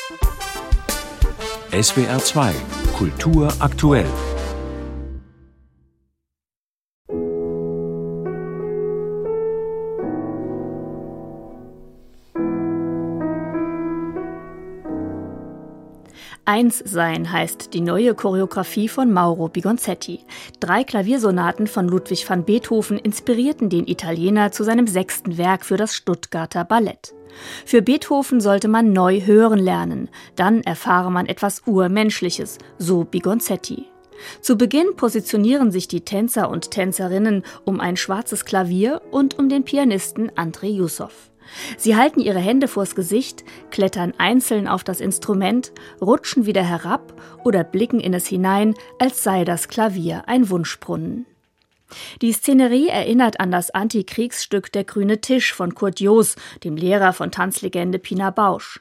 SWR 2 Kultur aktuell. Eins sein heißt die neue Choreografie von Mauro Bigonzetti. 3 Klaviersonaten von Ludwig van Beethoven inspirierten den Italiener zu seinem 6. Werk für das Stuttgarter Ballett. Für Beethoven sollte man neu hören lernen, dann erfahre man etwas Urmenschliches, so Bigonzetti. Zu Beginn positionieren sich die Tänzer und Tänzerinnen um ein schwarzes Klavier und um den Pianisten Andrei Jussow. Sie halten ihre Hände vors Gesicht, klettern einzeln auf das Instrument, rutschen wieder herab oder blicken in es hinein, als sei das Klavier ein Wunschbrunnen. Die Szenerie erinnert an das Antikriegsstück Der grüne Tisch von Kurt Joos, dem Lehrer von Tanzlegende Pina Bausch.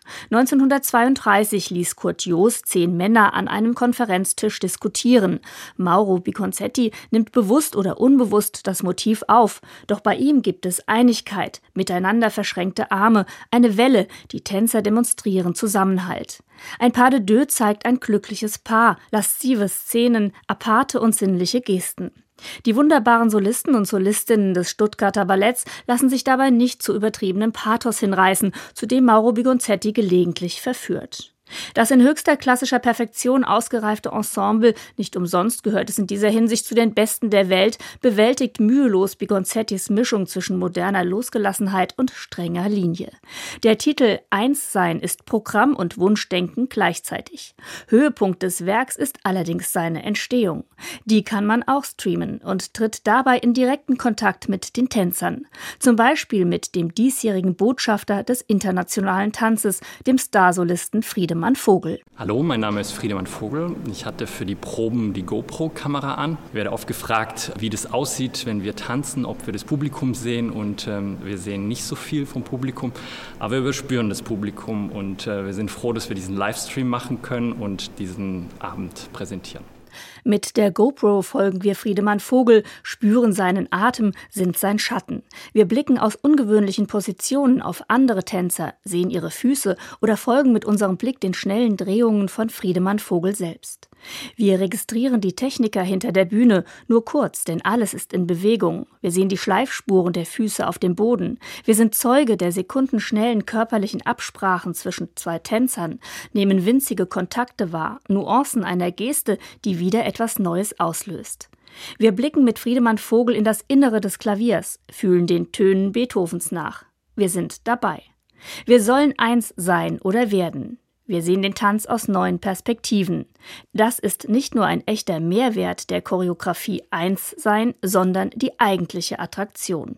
1932 ließ Kurt Joos 10 Männer an einem Konferenztisch diskutieren. Mauro Bigonzetti nimmt bewusst oder unbewusst das Motiv auf, doch bei ihm gibt es Einigkeit, miteinander verschränkte Arme, eine Welle, die Tänzer demonstrieren Zusammenhalt. Ein Pas de deux zeigt ein glückliches Paar, laszive Szenen, aparte und sinnliche Gesten. Die wunderbaren Solisten und Solistinnen des Stuttgarter Balletts lassen sich dabei nicht zu übertriebenem Pathos hinreißen, zu dem Mauro Bigonzetti gelegentlich verführt. Das in höchster klassischer Perfektion ausgereifte Ensemble, nicht umsonst gehört es in dieser Hinsicht zu den Besten der Welt, bewältigt mühelos Bigonzettis Mischung zwischen moderner Losgelassenheit und strenger Linie. Der Titel Eins sein ist Programm und Wunschdenken gleichzeitig. Höhepunkt des Werks ist allerdings seine Entstehung. Die kann man auch streamen und tritt dabei in direkten Kontakt mit den Tänzern. Zum Beispiel mit dem diesjährigen Botschafter des internationalen Tanzes, dem Starsolisten Friedemann Vogel. Hallo, mein Name ist Friedemann Vogel. Ich hatte für die Proben die GoPro-Kamera an. Ich werde oft gefragt, wie das aussieht, wenn wir tanzen, ob wir das Publikum sehen. Und wir sehen nicht so viel vom Publikum, aber wir überspüren das Publikum. Und wir sind froh, dass wir diesen Livestream machen können und diesen Abend präsentieren. Mit der GoPro folgen wir Friedemann Vogel, spüren seinen Atem, sind sein Schatten. Wir blicken aus ungewöhnlichen Positionen auf andere Tänzer, sehen ihre Füße oder folgen mit unserem Blick den schnellen Drehungen von Friedemann Vogel selbst. Wir registrieren die Techniker hinter der Bühne, nur kurz, denn alles ist in Bewegung. Wir sehen die Schleifspuren der Füße auf dem Boden. Wir sind Zeuge der sekundenschnellen körperlichen Absprachen zwischen 2 Tänzern, nehmen winzige Kontakte wahr, Nuancen einer Geste, die wieder etwas Neues auslöst. Wir blicken mit Friedemann Vogel in das Innere des Klaviers, fühlen den Tönen Beethovens nach. Wir sind dabei. Wir sollen eins sein oder werden. Wir sehen den Tanz aus neuen Perspektiven. Das ist nicht nur ein echter Mehrwert der Choreografie Eins sein, sondern die eigentliche Attraktion.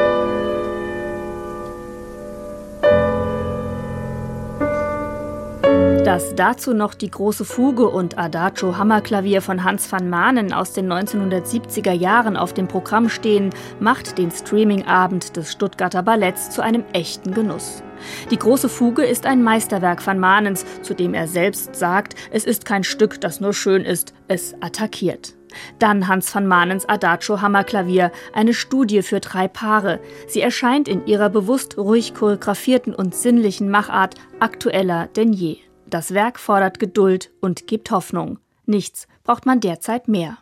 Dass dazu noch die große Fuge und Adagio Hammerklavier von Hans van Manen aus den 1970er Jahren auf dem Programm stehen, macht den Streaming-Abend des Stuttgarter Balletts zu einem echten Genuss. Die große Fuge ist ein Meisterwerk van Manens, zu dem er selbst sagt, es ist kein Stück, das nur schön ist, es attackiert. Dann Hans van Manens Adagio Hammerklavier, eine Studie für 3 Paare. Sie erscheint in ihrer bewusst ruhig choreografierten und sinnlichen Machart aktueller denn je. Das Werk fordert Geduld und gibt Hoffnung. Nichts braucht man derzeit mehr.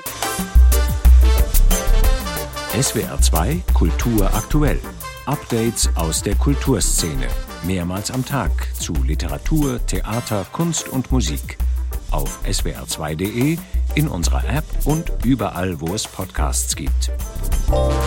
SWR 2 Kultur aktuell. Updates aus der Kulturszene. Mehrmals am Tag zu Literatur, Theater, Kunst und Musik. Auf swr2.de, in unserer App und überall, wo es Podcasts gibt.